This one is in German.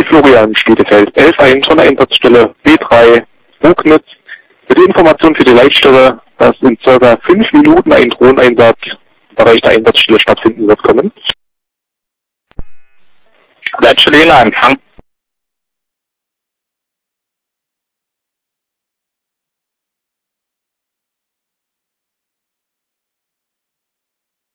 Florian Stedefeld, 11-1 von der Einsatzstelle B3 Rugnitz. Mit der Information für die Leitstelle, dass in ca. 5 Minuten ein Drohneneinsatz im Bereich der Einsatzstelle stattfinden wird, kommen. Leitstelle Empfang.